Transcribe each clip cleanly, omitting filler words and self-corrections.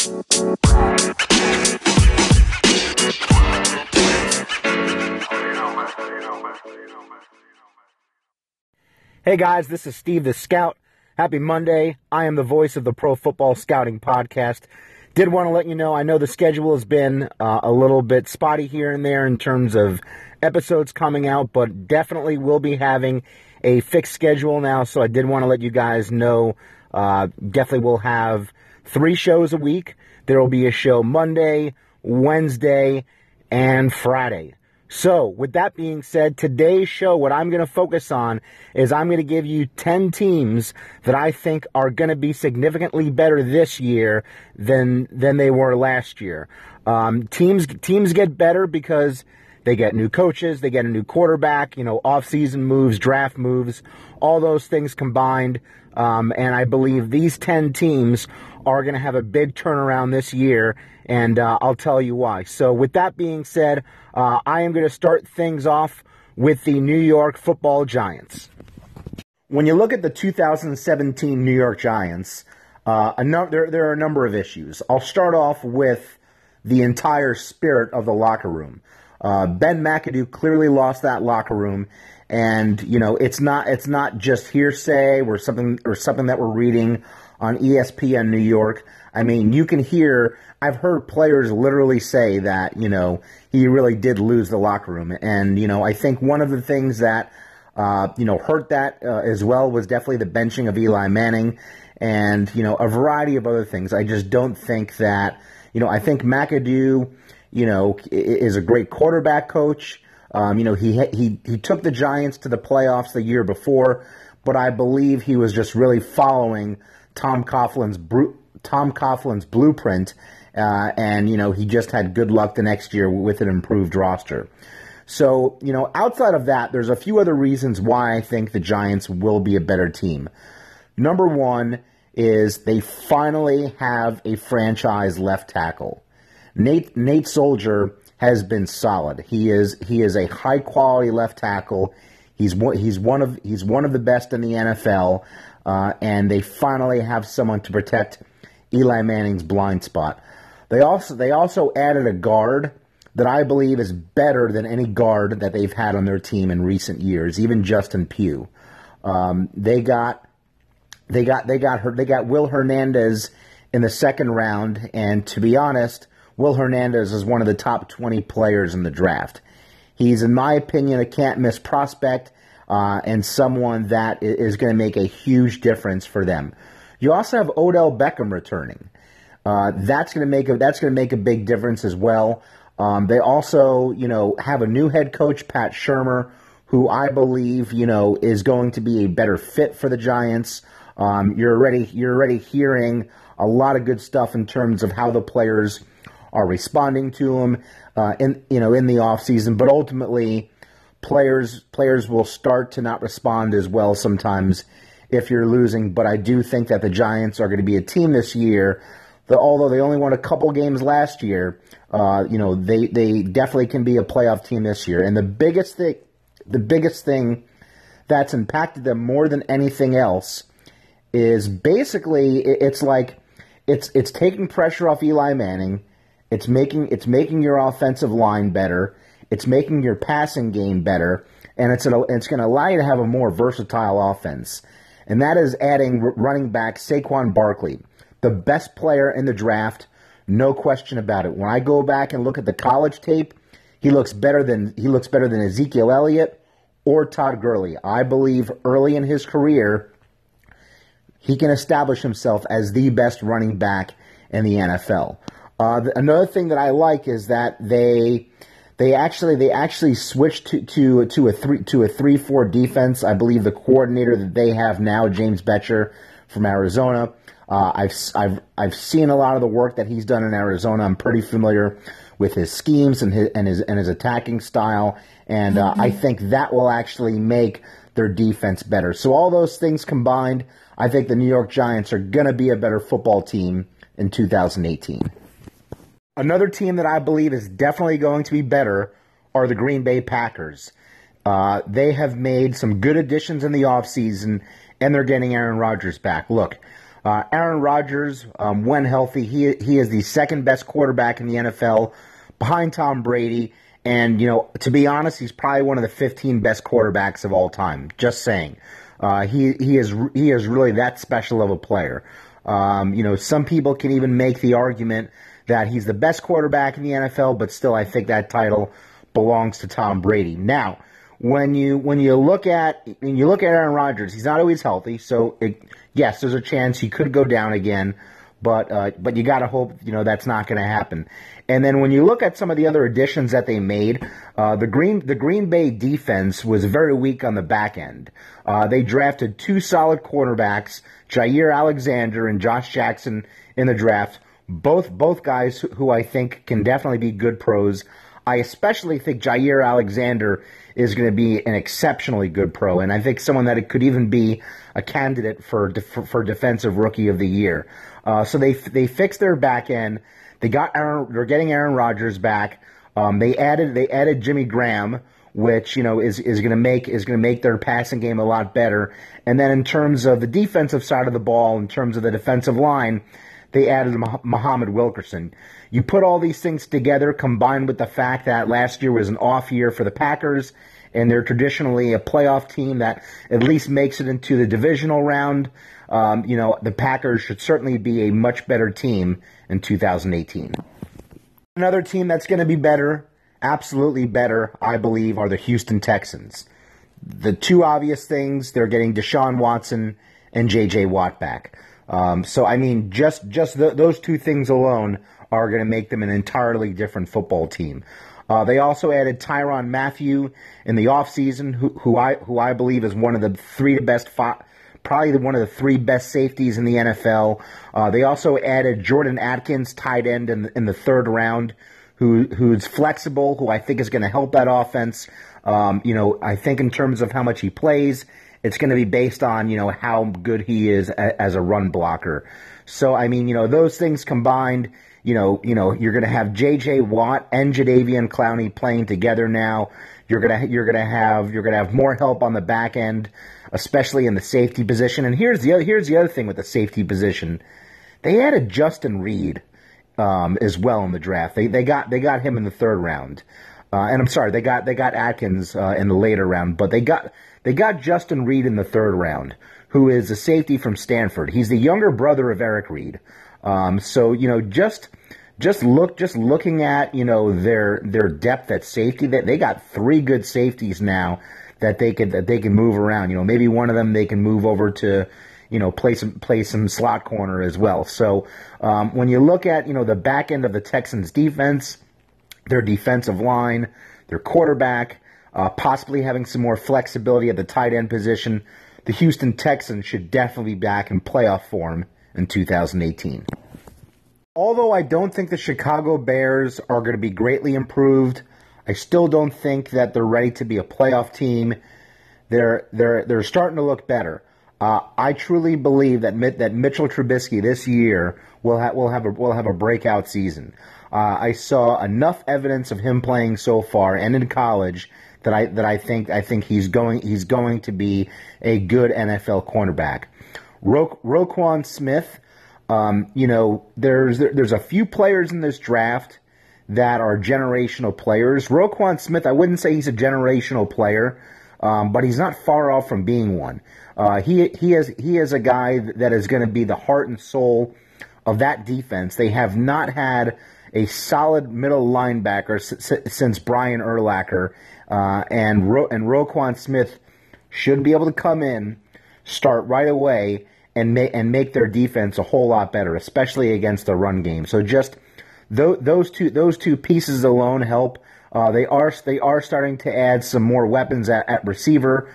Hey guys, this is Steve the Scout. Happy Monday. I am the voice of the Pro Football Scouting Podcast. Did want to let you know, I know the schedule has been a little bit spotty here and there in terms of episodes coming out, but definitely will be having a fixed schedule now, so I did want to let you guys know, definitely will have 3 shows a week. There will be a show Monday, Wednesday, and Friday. So, with that being said, today's show, what I'm going to focus on is I'm going to give you 10 teams that I think are going to be significantly better this year than they were last year. Teams get better because they get new coaches, they get a new quarterback, off-season moves, draft moves, all those things combined. And I believe these 10 teams are going to have a big turnaround this year, and I'll tell you why. So with that being said, I am going to start things off with the New York Football Giants. When you look at the 2017 New York Giants, there are a number of issues. I'll start off with the entire spirit of the locker room. Ben McAdoo clearly lost that locker room, and it's not just hearsay or something that we're reading on ESPN New York. I mean, you can hear, I've heard players literally say that, he really did lose the locker room. And, I think one of the things that, hurt that as well was definitely the benching of Eli Manning and, a variety of other things. I just don't think that, I think McAdoo, is a great quarterback coach. He took the Giants to the playoffs the year before, but I believe he was just really following Tom Coughlin's blueprint, and he just had good luck the next year with an improved roster. So, outside of that, there's a few other reasons why I think the Giants will be a better team. Number one is they finally have a franchise left tackle. Nate Soldier has been solid. He is a high quality left tackle. He's one of the best in the NFL. And they finally have someone to protect Eli Manning's blind spot. They also added a guard that I believe is better than any guard that they've had on their team in recent years, even Justin Pugh. They got Will Hernandez in the second round, and to be honest, Will Hernandez is one of the top 20 players in the draft. He's, in my opinion, a can't-miss prospect. And someone that is going to make a huge difference for them. You also have Odell Beckham returning. That's going to make a big difference as well. They also, have a new head coach, Pat Shurmur, who I believe, is going to be a better fit for the Giants. You're already hearing a lot of good stuff in terms of how the players are responding to him in the offseason, but ultimately players will start to not respond as well sometimes if you're losing. But I do think that the Giants are going to be a team this year that, although they only won a couple games last year, they definitely can be a playoff team this year. And the biggest thing that's impacted them more than anything else is basically it's taking pressure off Eli Manning. It's making your offensive line better. It's making your passing game better, and it's going to allow you to have a more versatile offense. And that is adding running back Saquon Barkley, the best player in the draft, no question about it. When I go back and look at the college tape, he looks better than Ezekiel Elliott or Todd Gurley. I believe early in his career, he can establish himself as the best running back in the NFL. Another thing that I like is that they actually switched to a 3-4 defense. I believe the coordinator that they have now, James Bettcher from Arizona. I've seen a lot of the work that he's done in Arizona. I'm pretty familiar with his schemes and his attacking style, and I think that will actually make their defense better. So all those things combined, I think the New York Giants are going to be a better football team in 2018. Another team that I believe is definitely going to be better are the Green Bay Packers. They have made some good additions in the offseason, and they're getting Aaron Rodgers back. Look, Aaron Rodgers, when healthy, he is the second best quarterback in the NFL, behind Tom Brady. And, to be honest, he's probably one of the 15 best quarterbacks of all time. Just saying. He is really that special of a player. Some people can even make the argument that he's the best quarterback in the NFL, but still I think that title belongs to Tom Brady. Now, when you look at Aaron Rodgers, he's not always healthy, so yes, there's a chance he could go down again, but you got to hope that's not going to happen. And then when you look at some of the other additions that they made, the Green Bay defense was very weak on the back end. They drafted two solid cornerbacks, Jair Alexander and Josh Jackson, in the draft. Both guys who I think can definitely be good pros. I especially think Jair Alexander is going to be an exceptionally good pro, and I think someone that could even be a candidate for Defensive Rookie of the Year. So they fixed their back end. They're getting Aaron Rodgers back. They added Jimmy Graham, which is going to make their passing game a lot better. And then in terms of the defensive side of the ball, in terms of the defensive line, they added Muhammad Wilkerson. You put all these things together, combined with the fact that last year was an off year for the Packers, and they're traditionally a playoff team that at least makes it into the divisional round. The Packers should certainly be a much better team in 2018. Another team that's going to be better, absolutely better, I believe, are the Houston Texans. The two obvious things, they're getting Deshaun Watson and J.J. Watt back. Those two things alone are going to make them an entirely different football team. They also added Tyrann Mathieu in the offseason, who I believe is one of the probably one of the three best safeties in the NFL. They also added Jordan Atkins, tight end, in the third round, who's flexible, who I think is going to help that offense. I think in terms of how much he plays, it's going to be based on, how good he is as a run blocker. So, those things combined, you're going to have J.J. Watt and Jadeveon Clowney playing together now. You're going to have more help on the back end, especially in the safety position. And here's the other thing with the safety position. They added Justin Reed as well in the draft. They got him in the third round. And I'm sorry, they got Atkins in the later round, but they got Justin Reed in the third round, who is a safety from Stanford. He's the younger brother of Eric Reed. Just looking at their depth at safety, that they got three good safeties now that they can move around. Maybe one of them they can move over to play some slot corner as well. So when you look at the back end of the Texans defense, their defensive line, their quarterback, possibly having some more flexibility at the tight end position, the Houston Texans should definitely be back in playoff form in 2018. Although I don't think the Chicago Bears are going to be greatly improved, I still don't think that they're ready to be a playoff team. They're starting to look better. I truly believe that Mitchell Trubisky this year will have a breakout season. I saw enough evidence of him playing so far and in college that I think he's going to be a good NFL cornerback. Roquan Smith, there's a few players in this draft that are generational players. Roquan Smith, I wouldn't say he's a generational player, but he's not far off from being one. He is a guy that is going to be the heart and soul of that defense. They have not had a solid middle linebacker since Brian Urlacher, and Roquan Smith should be able to come in, start right away, and make their defense a whole lot better, especially against the run game. So just those two pieces alone help. They are starting to add some more weapons at receiver.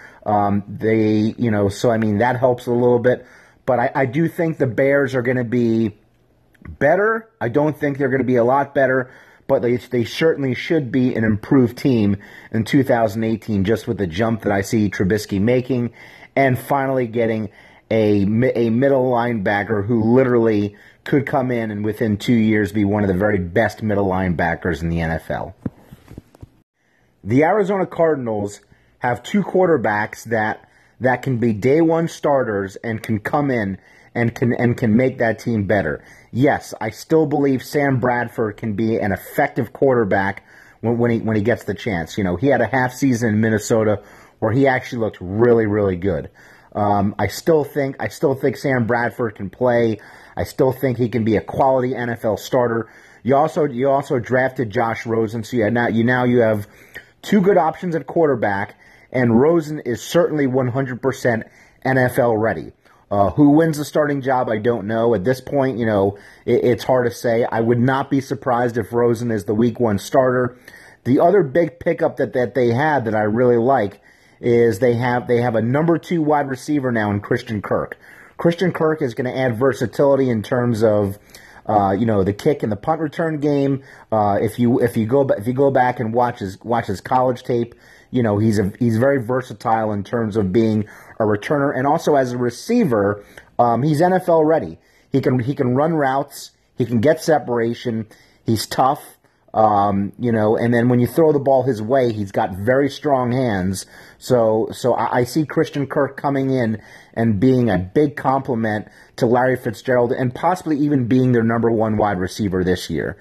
That helps a little bit. But I do think the Bears are going to be better. I don't think they're going to be a lot better, but they certainly should be an improved team in 2018, just with the jump that I see Trubisky making, and finally getting a middle linebacker who literally could come in and within 2 years be one of the very best middle linebackers in the NFL. The Arizona Cardinals have two quarterbacks that can be day one starters and can come in and can make that team better. Yes, I still believe Sam Bradford can be an effective quarterback when he gets the chance. You know, he had a half season in Minnesota where he actually looked really, really good. I still think Sam Bradford can play. I still think he can be a quality NFL starter. You also drafted Josh Rosen, so you have two good options at quarterback, and Rosen is certainly 100% NFL ready. Who wins the starting job, I don't know. At this point, you know, it's hard to say. I would not be surprised if Rosen is the week 1 starter. The other big pickup that they had that I really like is they have a number 2 wide receiver now in Christian Kirk. Christian Kirk is going to add versatility in terms of the kick and the punt return game. If you go back and watch his college tape, you know, he's very versatile in terms of being a returner, and also as a receiver, he's NFL ready. He can run routes, he can get separation, he's tough, and then when you throw the ball his way, he's got very strong hands. So I see Christian Kirk coming in and being a big compliment to Larry Fitzgerald, and possibly even being their number 1 wide receiver this year.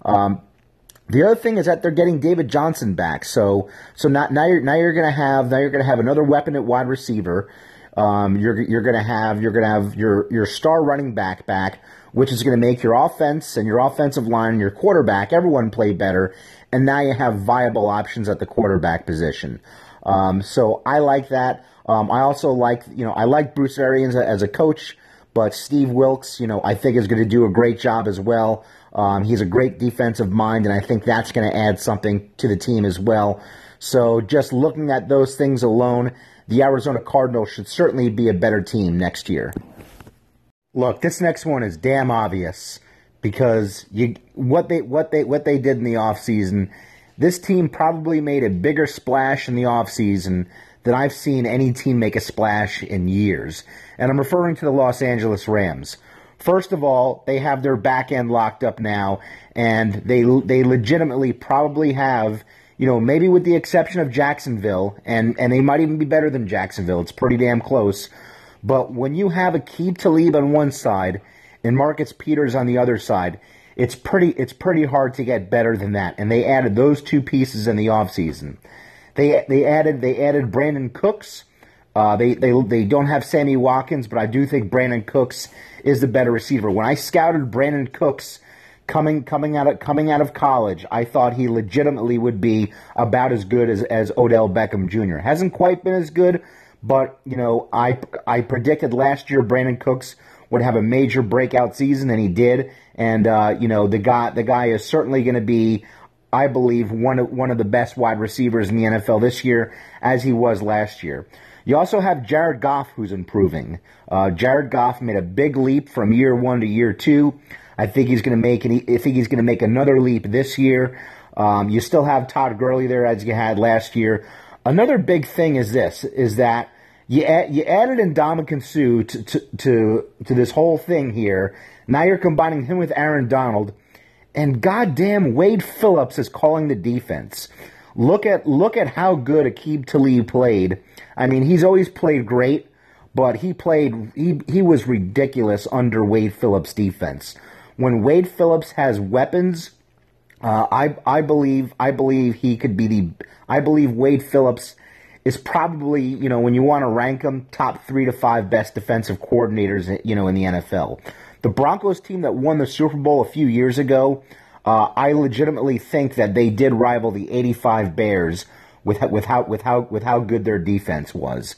The other thing is that they're getting David Johnson back, so now you're gonna have another weapon at wide receiver. You're gonna have your star running back, which is gonna make your offense and your offensive line and your quarterback, everyone play better. And now you have viable options at the quarterback position. So I like that. I also like Bruce Arians as a coach, but Steve Wilks, I think is going to do a great job as well. He's a great defensive mind, and I think that's going to add something to the team as well. So just looking at those things alone, the Arizona Cardinals should certainly be a better team next year. Look, this next one is damn obvious, because what they did in the offseason, this team probably made a bigger splash in the offseason than I've seen any team make a splash in years. And I'm referring to the Los Angeles Rams. First of all, they have their back end locked up now, and they legitimately probably have, maybe with the exception of Jacksonville, and they might even be better than Jacksonville. It's pretty damn close. But when you have Aqib Talib on one side and Marcus Peters on the other side, it's pretty hard to get better than that. And they added those two pieces in the offseason. They added Brandon Cooks. They don't have Sammy Watkins, but I do think Brandon Cooks is the better receiver. When I scouted Brandon Cooks coming out of college, I thought he legitimately would be about as good as Odell Beckham Jr. Hasn't quite been as good, but I predicted last year Brandon Cooks would have a major breakout season, and he did. And the guy is certainly going to be, I believe, one of the best wide receivers in the NFL this year, as he was last year. You also have Jared Goff, who's improving. Jared Goff made a big leap from year 1 to year 2. I think he's going to make another leap this year. You still have Todd Gurley there, as you had last year. Another big thing is that you added Ndamukong Suh to this whole thing here. Now you're combining him with Aaron Donald, and goddamn, Wade Phillips is calling the defense. Look at how good Aqib Talib played. I mean, he's always played great, but he was ridiculous under Wade Phillips' defense. When Wade Phillips has weapons, I believe he could be I believe Wade Phillips is probably, when you want to rank them, top 3 to 5 best defensive coordinators, in the NFL. The Broncos team that won the Super Bowl a few years ago, I legitimately think that they did rival the '85 Bears with how good their defense was.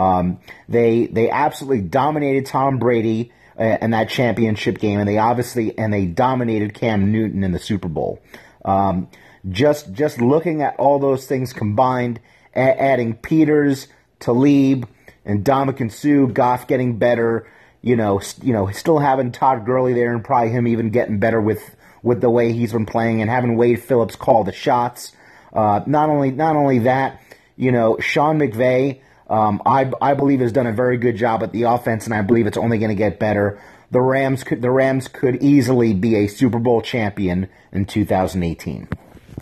They absolutely dominated Tom Brady in that championship game, and they dominated Cam Newton in the Super Bowl. Just looking at all those things combined, adding Peters, Talib, and Ndamukong Suh, Goff getting better, still having Todd Gurley there, and probably him even getting better with the way he's been playing, and having Wade Phillips call the shots. Not only that, Sean McVay, I believe has done a very good job at the offense, and I believe it's only going to get better. The Rams could easily be a Super Bowl champion in 2018.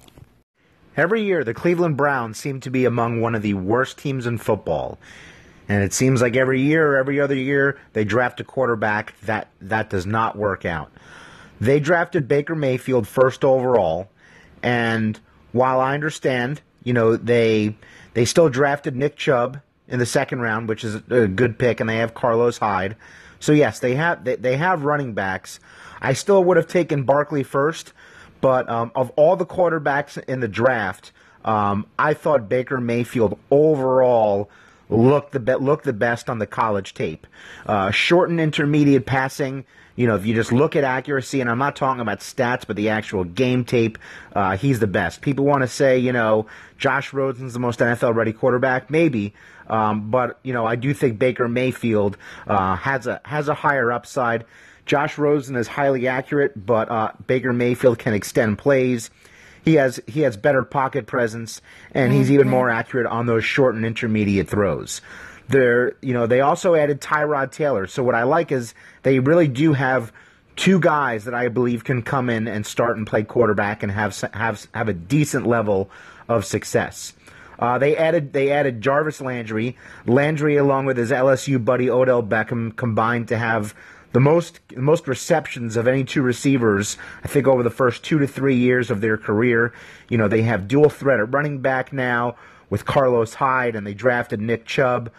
Every year, the Cleveland Browns seem to be among one of the worst teams in football. And it seems like every year or every other year they draft a quarterback that does not work out. They drafted Baker Mayfield first overall, and while I understand, they still drafted Nick Chubb in the second round, which is a good pick, and they have Carlos Hyde. So yes, they have running backs. I still would have taken Barkley first, but of all the quarterbacks in the draft, I thought Baker Mayfield overall looked the best on the college tape. Short and intermediate passing. If you just look at accuracy, and I'm not talking about stats, but the actual game tape, he's the best. People want to say, Josh Rosen's the most NFL-ready quarterback, maybe, but I do think Baker Mayfield has a higher upside. Josh Rosen is highly accurate, but Baker Mayfield can extend plays. He has better pocket presence, and he's even more accurate on those short and intermediate throws. They also added Tyrod Taylor. So what I like is they really do have two guys that I believe can come in and start and play quarterback and have a decent level of success. They added Jarvis Landry. Landry, along with his LSU buddy Odell Beckham, combined to have the most receptions of any two receivers, I think, over the first 2 to 3 years of their career. They have dual threat at running back now with Carlos Hyde, and they drafted Nick Chubb.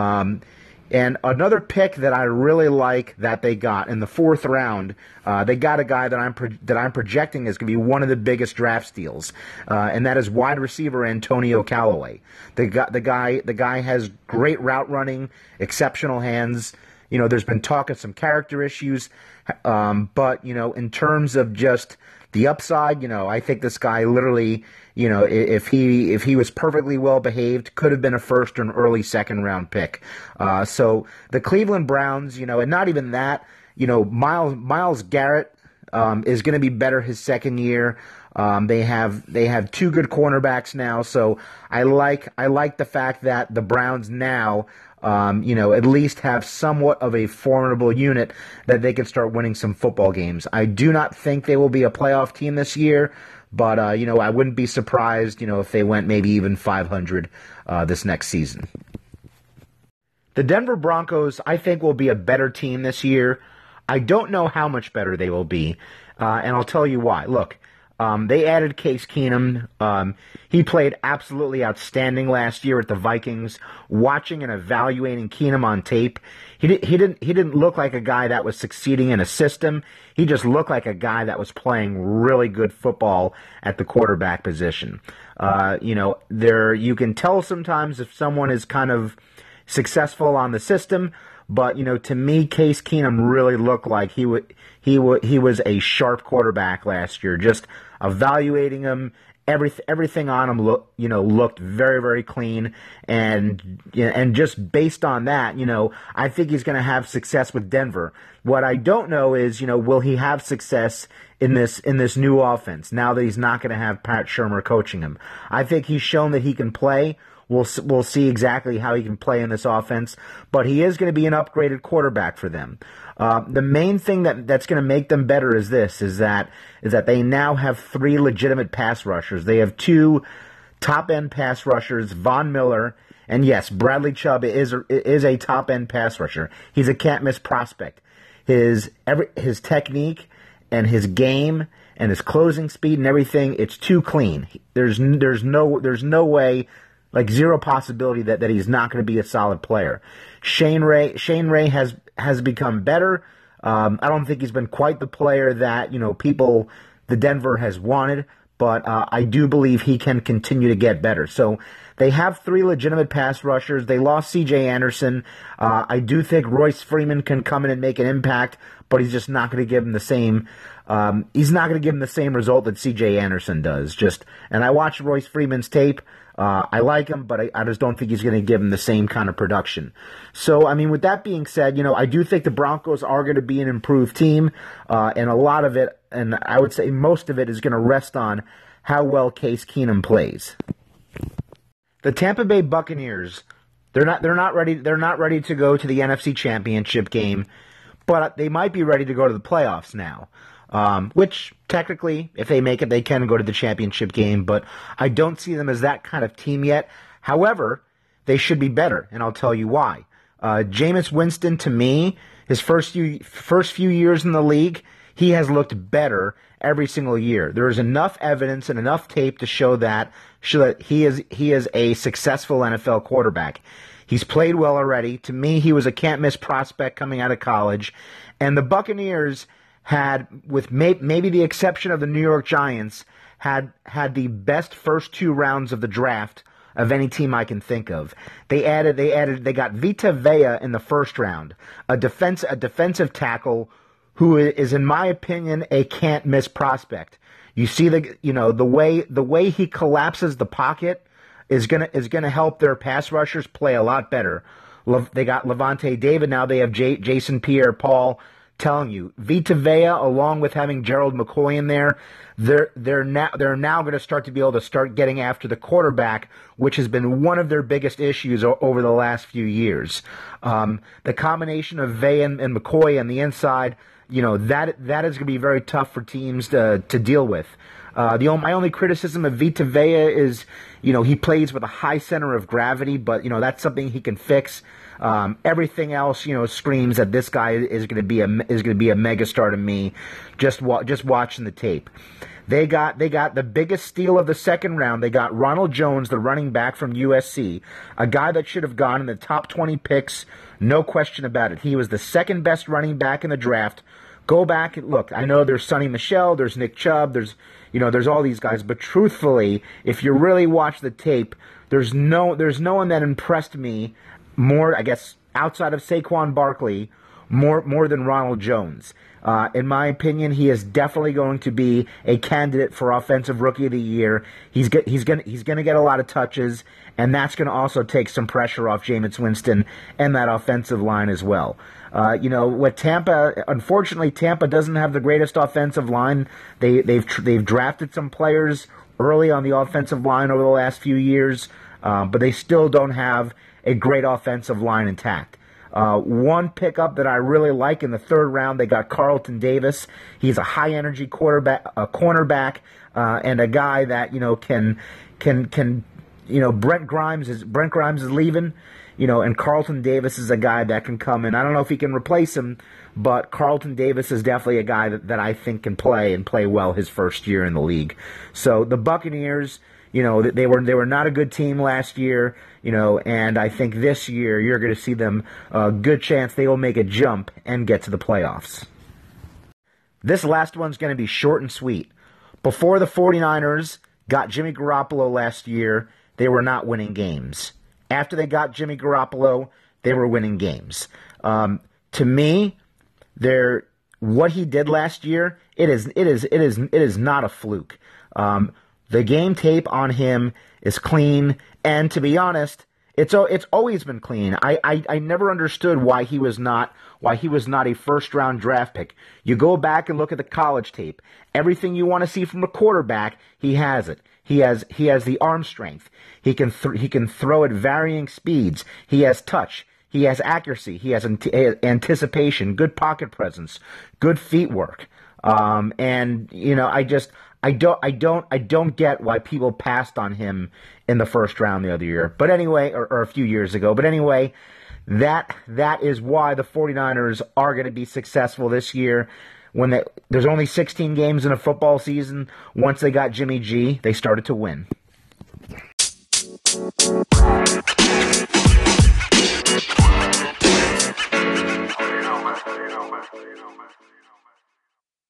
And another pick that I really like that they got in the fourth round, they got a guy that I'm projecting is going to be one of the biggest draft steals, and that is wide receiver Antonio Callaway. The guy has great route running, exceptional hands. There's been talk of some character issues, but in terms of just the upside, I think this guy literally, if he was perfectly well behaved, could have been a first or an early second round pick. So the Cleveland Browns, and not even that, Myles Garrett is going to be better his second year. They have two good cornerbacks now, so I like the fact that the Browns now, at least have somewhat of a formidable unit that they can start winning some football games. I do not think they will be a playoff team this year, but, I wouldn't be surprised, if they went maybe even 500 this next season. The Denver Broncos, I think, will be a better team this year. I don't know how much better they will be, and I'll tell you why. Look, they added Case Keenum. He played absolutely outstanding last year at the Vikings. Watching and evaluating Keenum on tape, he didn't look like a guy that was succeeding in a system. He just looked like a guy that was playing really good football at the quarterback position. You can tell sometimes if someone is kind of successful on the system. But, to me, Case Keenum really looked like he was a sharp quarterback last year. Just evaluating him, everything on him looked very, very clean. And just based on that, I think he's going to have success with Denver. What I don't know is, will he have success in this new offense now that he's not going to have Pat Shurmur coaching him? I think he's shown that he can play. We'll see exactly how he can play in this offense, but he is going to be an upgraded quarterback for them. The main thing that's going to make them better is that they now have 3 legitimate pass rushers. They have 2 top-end pass rushers, Von Miller, and yes, Bradley Chubb is a top-end pass rusher. He's a can't-miss prospect. His technique and his game and his closing speed and everything, it's too clean. There's no way. Like zero possibility that he's not going to be a solid player. Shane Ray has become better. I don't think he's been quite the player that the Denver has wanted, but I do believe he can continue to get better. So they have 3 legitimate pass rushers. They lost C.J. Anderson. I do think Royce Freeman can come in and make an impact, but he's just not going to give him the same. He's not going to give him the same result that C.J. Anderson does. And I watched Royce Freeman's tape. I like him, but I just don't think he's going to give him the same kind of production. So, with that being said, I do think the Broncos are going to be an improved team, and a lot of it, and I would say most of it, is going to rest on how well Case Keenum plays. The Tampa Bay Buccaneers, they're not ready to go to the NFC Championship game, but they might be ready to go to the playoffs now. Which technically, if they make it, they can go to the championship game, but I don't see them as that kind of team yet. However, they should be better, and I'll tell you why. Jameis Winston, to me, his first few years in the league, he has looked better every single year. There is enough evidence and enough tape to show that he is a successful NFL quarterback. He's played well already. To me, he was a can't-miss prospect coming out of college. And the Buccaneers had, with maybe the exception of the New York Giants, had the best first 2 rounds of the draft of any team I can think of. They got Vita Vea in the first round, a defensive tackle who is, in my opinion, a can't-miss prospect. You see the way he collapses the pocket is gonna help their pass rushers play a lot better. They got Levante David, now they have Jason Pierre-Paul. Telling you, Vita Vea, along with having Gerald McCoy in there, they're now going to start to be able to start getting after the quarterback, which has been one of their biggest issues over the last few years. The combination of Vea and McCoy on the inside, that is going to be very tough for teams to deal with. My only criticism of Vita Vea is, he plays with a high center of gravity, but that's something he can fix. Everything else, screams that this guy is going to be a megastar to me. Just watching the tape, they got the biggest steal of the second round. They got Ronald Jones, the running back from USC, a guy that should have gone in the top 20 picks, no question about it. He was the second best running back in the draft. Go back and look. I know there's Sonny Michel, there's Nick Chubb, there's all these guys, but truthfully, if you really watch the tape, there's no one that impressed me more, I guess, outside of Saquon Barkley, more than Ronald Jones. In my opinion, he is definitely going to be a candidate for Offensive Rookie of the Year. He's gonna get a lot of touches, and that's going to also take some pressure off Jameis Winston and that offensive line as well. With Tampa, unfortunately, Tampa doesn't have the greatest offensive line. They've drafted some players early on the offensive line over the last few years, but they still don't have a great offensive line intact. One pickup that I really like in the third round, they got Carlton Davis. He's a high-energy cornerback, and a guy that can Brent Grimes is leaving, and Carlton Davis is a guy that can come in. I don't know if he can replace him, but Carlton Davis is definitely a guy that I think can play well his first year in the league. So the Buccaneers, they were not a good team last year, and I think this year you're going to see them a good chance they will make a jump and get to the playoffs. This last one's going to be short and sweet. Before the 49ers got Jimmy Garoppolo last year, they were not winning games. After they got Jimmy Garoppolo, they were winning games. To me, what he did last year, it is not a fluke. The game tape on him is clean, and to be honest, it's always been clean. I never understood why he was not a first round draft pick. You go back and look at the college tape. Everything you want to see from a quarterback, he has it. He has the arm strength. He can throw at varying speeds. He has touch. He has accuracy. He has anticipation, good pocket presence, good feet work. And I don't get why people passed on him in the first round the other year. But anyway, or a few years ago. But anyway, that is why the 49ers are going to be successful this year. There's only 16 games in a football season. Once they got Jimmy G, they started to win.